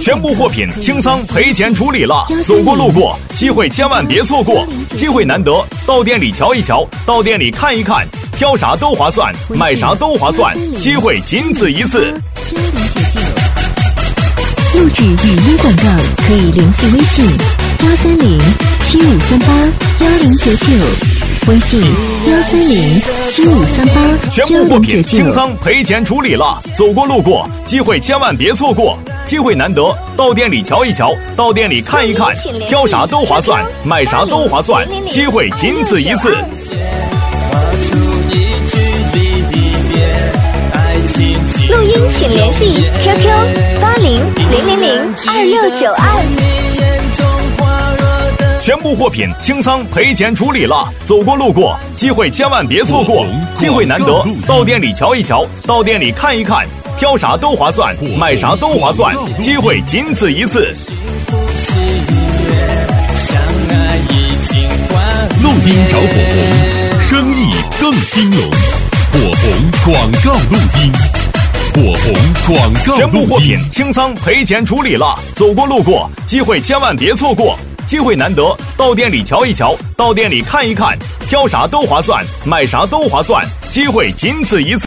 全部货品清仓赔钱处理了，走过路过，机会千万别错过，机会难得，到店里瞧一瞧，到店里看一看，挑啥都划算，买啥都划算，机会仅此一次。 录制语音广告可以联系微信13075381099，微信13075381099。 全部货品清仓赔钱处理了，走过路过，机会千万别错过，机会难得，到店里瞧一瞧，到店里看一看，挑啥都划算，买啥都划算，机会仅此一次。 录音请联系 QQ800002。 全部货品清仓赔钱处理了，走过路过，机会千万别错过，机会难得，到店里瞧一瞧，到店里看一看，挑啥都划算，买啥都划算，机会仅此一次。 录音找火红，生意更兴隆。火红广告录音，火红广告录音。 全部货品清仓赔钱处理了，走过路过，机会千万别错过，机会难得，到店里瞧一瞧，到店里看一看，挑啥都划算，买啥都划算，机会仅此一次。